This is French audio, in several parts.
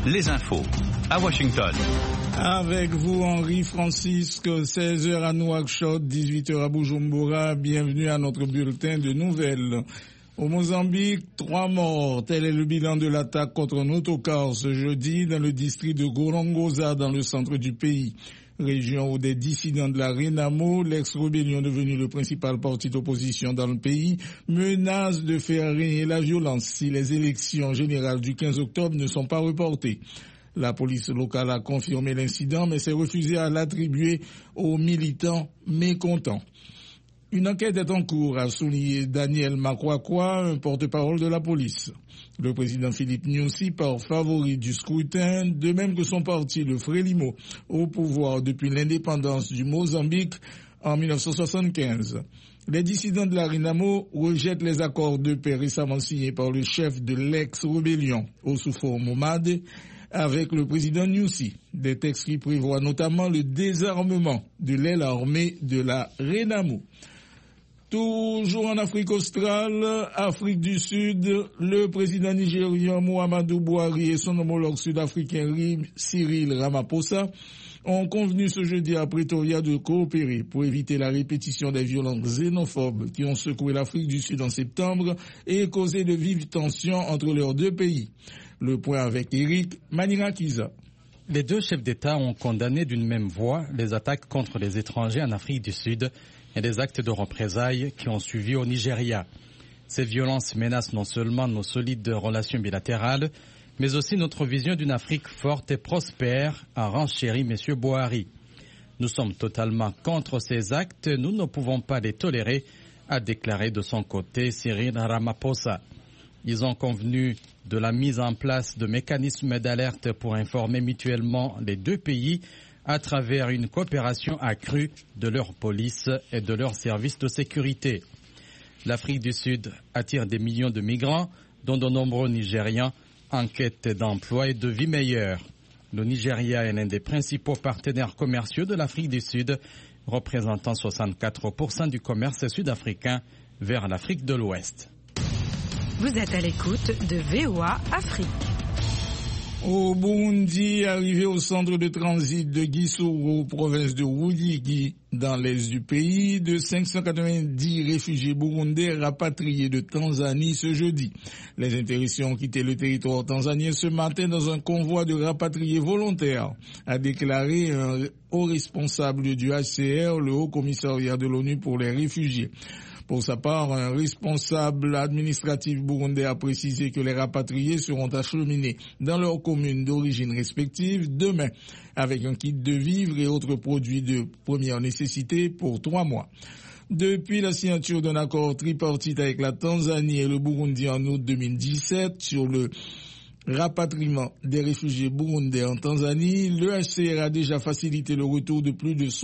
les infos à Washington. Avec vous, Henri Francisque, 16h à Nouakchott, 18h à Bujumbura. Bienvenue à notre bulletin de nouvelles. Au Mozambique, 3 morts. Tel est le bilan de l'attaque contre un autocar ce jeudi dans le district de Gorongosa, dans le centre du pays. Région où des dissidents de la Renamo, l'ex-rébellion devenue le principal parti d'opposition dans le pays, menacent de faire régner la violence si les élections générales du 15 octobre ne sont pas reportées. La police locale a confirmé l'incident, mais s'est refusée à l'attribuer aux militants mécontents. Une enquête est en cours, a souligné Daniel Makwakwa, un porte-parole de la police. Le président Philippe Nyusi part favori du scrutin, de même que son parti, le Frelimo, au pouvoir depuis l'indépendance du Mozambique en 1975. Les dissidents de la Renamo rejettent les accords de paix récemment signés par le chef de l'ex-rébellion, Oussoufo Momade, avec le président Nyusi. Des textes qui prévoient notamment le désarmement de l'aile armée de la Renamo. Toujours en Afrique australe, Afrique du Sud, le président nigérian Muhammadu Buhari et son homologue sud-africain Cyril Ramaphosa ont convenu ce jeudi à Pretoria de coopérer pour éviter la répétition des violences xénophobes qui ont secoué l'Afrique du Sud en septembre et causé de vives tensions entre leurs deux pays. Le point avec Eric Manirakiza. Les deux chefs d'État ont condamné d'une même voix les attaques contre les étrangers en Afrique du Sud et les actes de représailles qui ont suivi au Nigeria. Ces violences menacent non seulement nos solides relations bilatérales, mais aussi notre vision d'une Afrique forte et prospère, a renchéri M. Buhari. Nous sommes totalement contre ces actes, nous ne pouvons pas les tolérer, a déclaré de son côté Cyril Ramaphosa. Ils ont convenu de la mise en place de mécanismes d'alerte pour informer mutuellement les deux pays à travers une coopération accrue de leur police et de leurs services de sécurité. L'Afrique du Sud attire des millions de migrants, dont de nombreux Nigérians, en quête d'emploi et de vie meilleure. Le Nigeria est l'un des principaux partenaires commerciaux de l'Afrique du Sud, représentant 64% du commerce sud-africain vers l'Afrique de l'Ouest. Vous êtes à l'écoute de VOA Afrique. Au Burundi, arrivé au centre de transit de Gisoro, province de Ruyigi, dans l'est du pays, de 590 réfugiés burundais rapatriés de Tanzanie ce jeudi. Les intéressés ont quitté le territoire tanzanien ce matin dans un convoi de rapatriés volontaires, a déclaré un haut responsable du HCR, le Haut Commissariat de l'ONU pour les réfugiés. Pour sa part, un responsable administratif burundais a précisé que les rapatriés seront acheminés dans leurs communes d'origine respectives demain, avec un kit de vivres et autres produits de première nécessité pour 3 mois. Depuis la signature d'un accord tripartite avec la Tanzanie et le Burundi en août 2017 sur le rapatriement des réfugiés burundais en Tanzanie, le HCR a déjà facilité le retour de plus de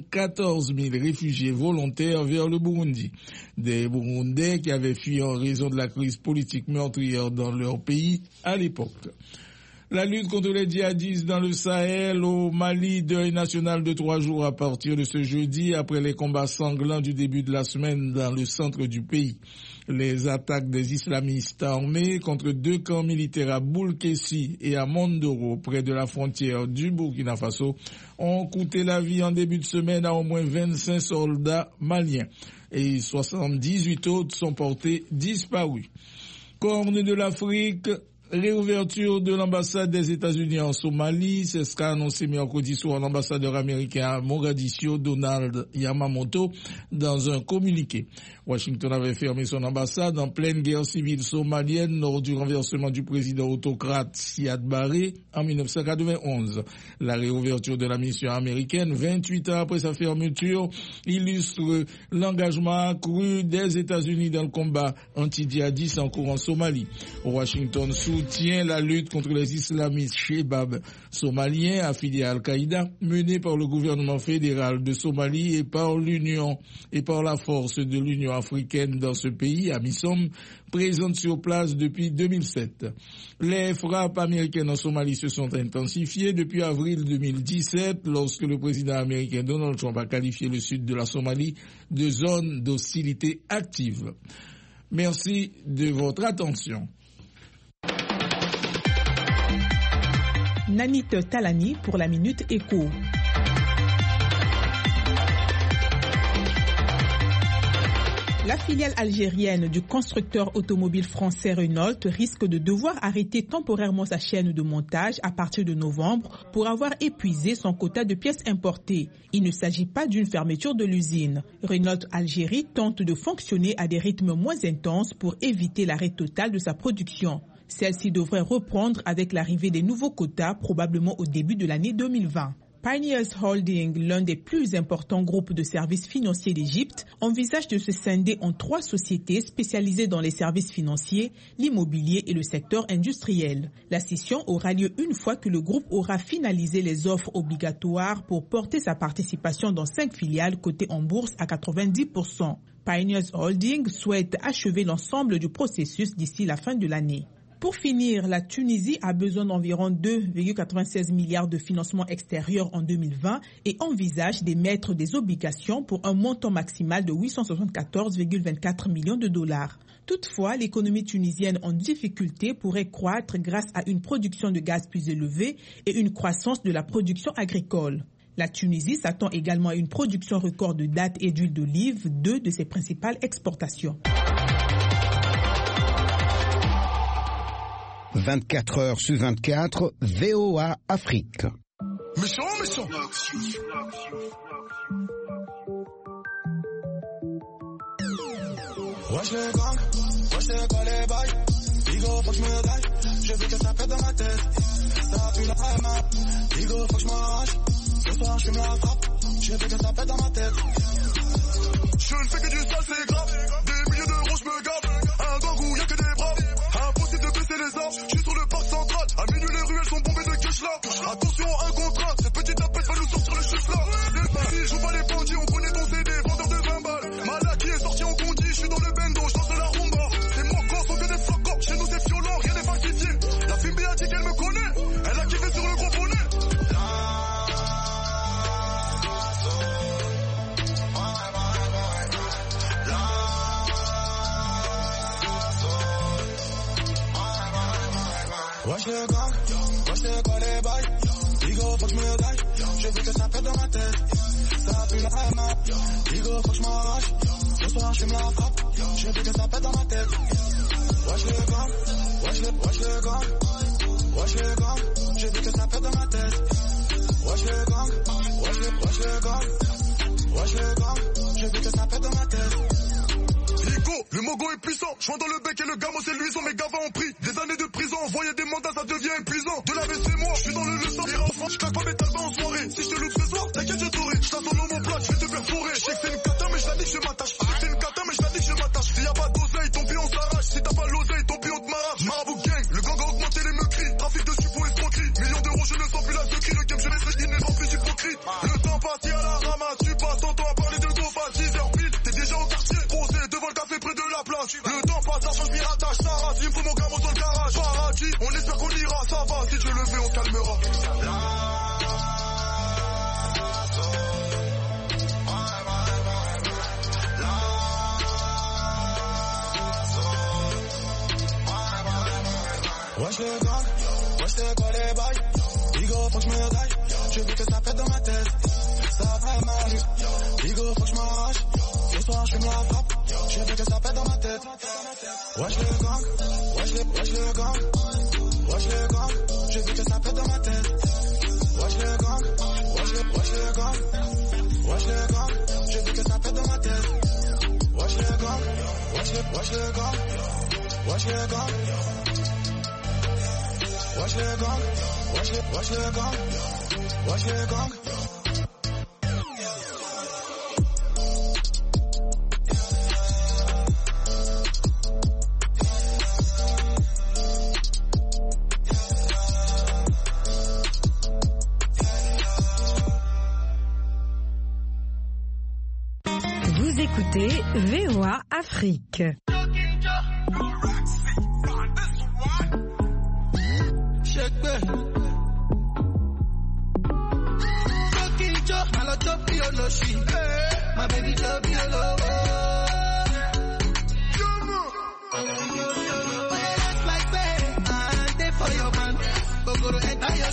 74 000 réfugiés volontaires vers le Burundi. Des Burundais qui avaient fui en raison de la crise politique meurtrière dans leur pays à l'époque. La lutte contre les djihadistes dans le Sahel, au Mali, deuil national de 3 jours à partir de ce jeudi, après les combats sanglants du début de la semaine dans le centre du pays. Les attaques des islamistes armés contre 2 camps militaires à Boulkessi et à Mondoro, près de la frontière du Burkina Faso, ont coûté la vie en début de semaine à au moins 25 soldats maliens et 78 autres sont portés disparus. Corne de l'Afrique, réouverture de l'ambassade des États-Unis en Somalie, c'est ce qu'a annoncé mercredi soir l'ambassadeur américain à Mogadiscio, Donald Yamamoto, dans un communiqué. Washington avait fermé son ambassade en pleine guerre civile somalienne lors du renversement du président autocrate Siad Barre en 1991. La réouverture de la mission américaine, 28 ans après sa fermeture, illustre l'engagement accru des États-Unis dans le combat anti-djihadiste en cours en Somalie. Washington soutient la lutte contre les islamistes Shebab somaliens affiliés à Al-Qaïda, menée par le gouvernement fédéral de Somalie et par l'Union et par la force de l'Union africaine dans ce pays, AMISOM, présente sur place depuis 2007. Les frappes américaines en Somalie se sont intensifiées depuis avril 2017, lorsque le président américain Donald Trump a qualifié le sud de la Somalie de zone d'hostilité active. Merci de votre attention. Nanit Talani pour la Minute Éco. La filiale algérienne du constructeur automobile français Renault risque de devoir arrêter temporairement sa chaîne de montage à partir de novembre pour avoir épuisé son quota de pièces importées. Il ne s'agit pas d'une fermeture de l'usine. Renault Algérie tente de fonctionner à des rythmes moins intenses pour éviter l'arrêt total de sa production. Celle-ci devrait reprendre avec l'arrivée des nouveaux quotas probablement au début de l'année 2020. Pioneers Holding, l'un des plus importants groupes de services financiers d'Égypte, envisage de se scinder en 3 sociétés spécialisées dans les services financiers, l'immobilier et le secteur industriel. La scission aura lieu une fois que le groupe aura finalisé les offres obligatoires pour porter sa participation dans 5 filiales cotées en bourse à 90%. Pioneers Holding souhaite achever l'ensemble du processus d'ici la fin de l'année. Pour finir, la Tunisie a besoin d'environ 2,96 milliards de financement extérieur en 2020 et envisage d'émettre des obligations pour un montant maximal de 874,24 millions de dollars. Toutefois, l'économie tunisienne en difficulté pourrait croître grâce à une production de gaz plus élevée et une croissance de la production agricole. La Tunisie s'attend également à une production record de dattes et d'huile d'olive, 2 de ses principales exportations. 24 heures sur 24, VOA Afrique. Méchant. Wesh les gangs, wesh c'est quoi les bails? Bigo, faut que je me daille, je veux que ça pète dans ma tête. Ça pue la MA, Bigo, faut que je m'arrache. Ce soir je fume la frappe, je veux que ça pète dans ma tête. Je ne fais que du sale, c'est grave. Des milliers d'euros, je me gave. Un gang où y'a que des bras. Impossible de baisser les armes, je suis sur le parc central. À minuit les ruelles sont bombées de cash là. Attention, un contrat, cette petite tapette va nous sortir le chef là. Les bandits, joue pas les bandits, on connaît ton CD, vendeur de 20 balles. Malaki est sorti en condi, je suis dans le bendo, je danse la rumba. C'est mon corps, sont que des flocons, chez nous c'est violent, rien n'est falsifié. La fille a dit qu'elle me connaît, elle a kiffé sur le gros bonnet. Wesh le gang, wesh c'est quoi les bails? Bigo, faut que je me daille, je veux que ça pète dans ma tête. Ça pue la MA, Bigo, faut que je m'arrache. Ce soir je fume la frappe, je veux que ça pète dans ma tête. Wesh le gang, wesh le gang, wesh le gang, je veux que ça pète dans ma tête. Wesh le gang, wesh le gang, wesh le gang, je veux que ça pète dans ma tête. Le mogo est puissant, je dans le bec et le gamo c'est luisant, mes gavas ont pris des années de prison, envoyer des mandats ça devient épuisant. De la c'est moi, je suis dans le sang, les enfants, je claque pas mes talbans en soirée. Si je te loupe ce soir, t'inquiète je t'aurai. Je t'attends dans mon plat, je vais te perforer. Je sais que c'est une cata mais je la dis que je m'attache. Je sais que c'est une cata mais je la dis que je m'attache. S'il y a pas d'oseille, ton pied on s'arrache. Si t'as pas l'oseille, ton pied on te m'arrache. Marabout gang, le gang a augmenté les meurtris. Trafic de suppos escroquerie. Millions d'euros, je ne sens plus la secrie. Le game je laisse il n'est plus hypocrite. Le temps passe, à la ramasse, tu passes ton temps à parler de Gofa. 10h pile, t'es déjà au quartier. Posé devant le café près de la place. Le temps passe, l'argent je m'y rattache, ça rase, il me faut mon gamin dans le garage. Paradis, on espère qu'on ira, ça va, si Dieu le fait, on calmera. Wesh le gang, wesh c'est quoi les bails? Bigo, faut que je me daille, je veux que ça pète dans ma tête. Ça fait mal, Bigo, faut que je m'arrache. Ce soir je fume la frappe, je veux que ça pète dans ma tête. Wesh le gang, wesh le gang, wesh le gang, je veux que ça pète dans ma tête. Wesh le gang, wesh le gang, wesh le gang, je veux que ça pète dans ma tête. Wesh le gang, wesh le gang, wesh le gang, wesh le gang, wesh le gang, wesh le gang. Vous écoutez VOA Afrique. My baby, love you, love.